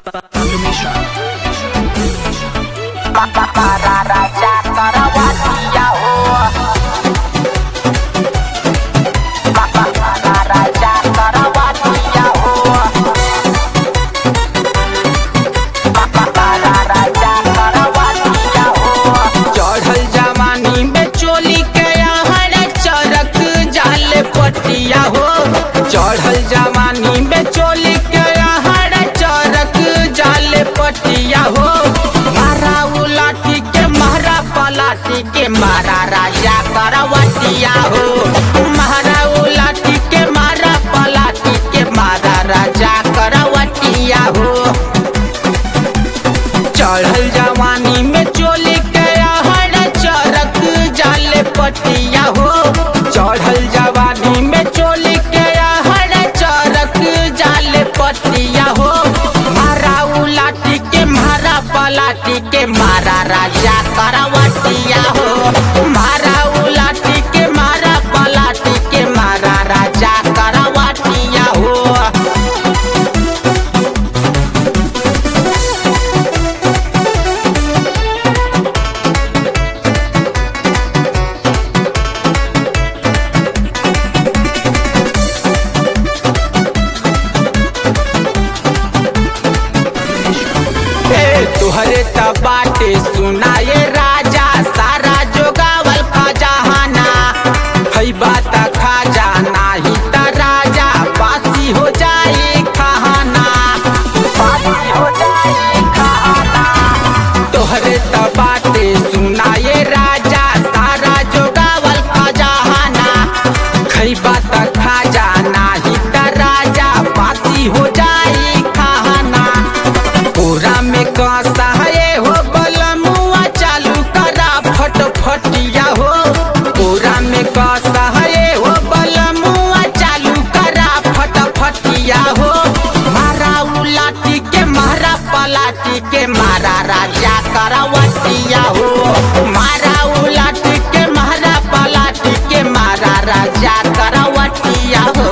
Para raja Karawatiya ho, para raja Karawatiya ho, para raja Karawatiya ho। चढ़ल जवानी में चोली के आहर चरक जाल पटिया हो। चढ़ल जवानी में चोली के आहर चरक जाल पटिया हो। मारा उलाटी के मारा पलाटी के मारा राजा करवटिया हो। मारा उलाटी के मारा पलाटी के मारा राजा करवटिया हो। चढ़ल जवानी में चोली के आहर चरक जाल पटिया हो। चढ़ल जवानी में चोली के आहर चरक जाल पटिया हो। मारा उलाटी के मारा पलाटी के मारा राजा करवटिया हो। मारा उलाटी के मारा पलाटी के मारा राजा करवटिया हो। तुहरे बाटे सुनाए राजा सारा जोगावल खजाना। है बात खाजा नाही त राजा बासी हो जाए खाना। बासी हो जाए खाना। तोहरे बाटे सुनाए राजा सारा जोगावल खजाना। है बात खाजा नाही त राजा बासी हो जाए खाना। पूरा में कसा है हो बलमुआ चालू करा फटफटिया हो। पूरा में कसा है हो बलमुआ चालू करा फटफटिया हो। मारा उलाटी के मारा पलाटी के मारा राजा करवटिया हो। मारा उलाटी के मारा पलाटी के मारा राजा करवटिया हो।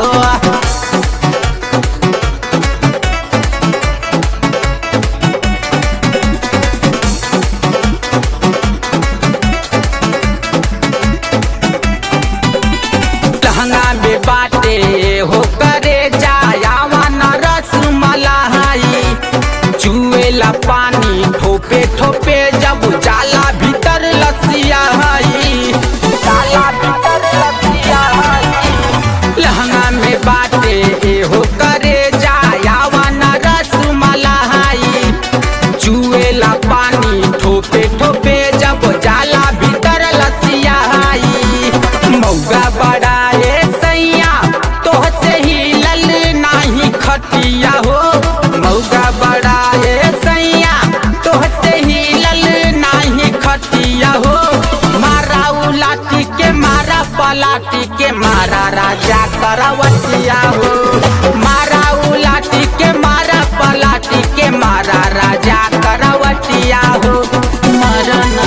लहंगा में बाटे हो करे जायावा न रस मलाई। चुएला पानी ठोपे ठोपे जब जाला भीतर लसिया हई। जाला भीतर लसिया हई। लहंगा में बाटे हो करे जायावा न रस मलाई। चुएला पानी ठोपे ठोपे जब जाला भीतर लसिया हई। मौगा बड़ाए सैया तोहसे ही लल नाही खटिया हो। मौगा बड़ाए सैया तोहसे ही लल नाही खटिया हो। मारा उलाटी के मारा पलाटी के मारा राजा करवटिया हो। मारा उलाटी के मारा पलाटी के मारा राजा करवटिया हो। मरना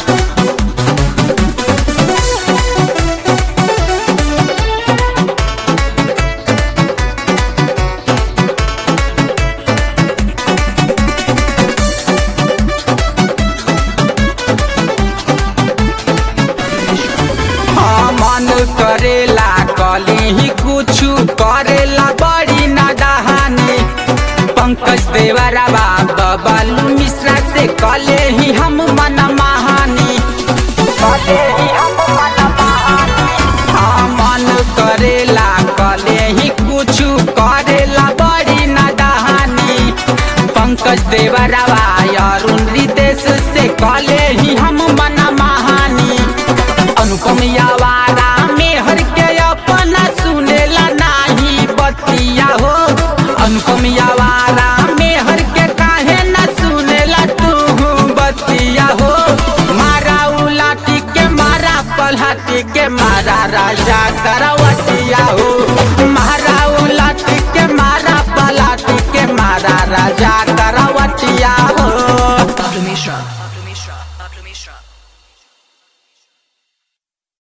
मन करेला कली ही कुछु करेला बड़ी नादानी। पंकज देवरवा बबलू मिश्रा से कले ही हम मन महानी। कले ही हम मन महानी। मन करेला कले ही कुछु करेला बड़ी नादानी। पंकज देवरवा अरुण रितेश से कले ही हम मन महानी। अनुपम यावारा मेहर के अपना सुनेला नाही बतिया हो। अनुपम यावारा मेहर के काहे न सुनेला तू बतिया हो। मारा उलाटी के मारा पलाटी के मारा राजा करवटिया हो। मारा उलाटी के मारा पलाटी के मारा राजा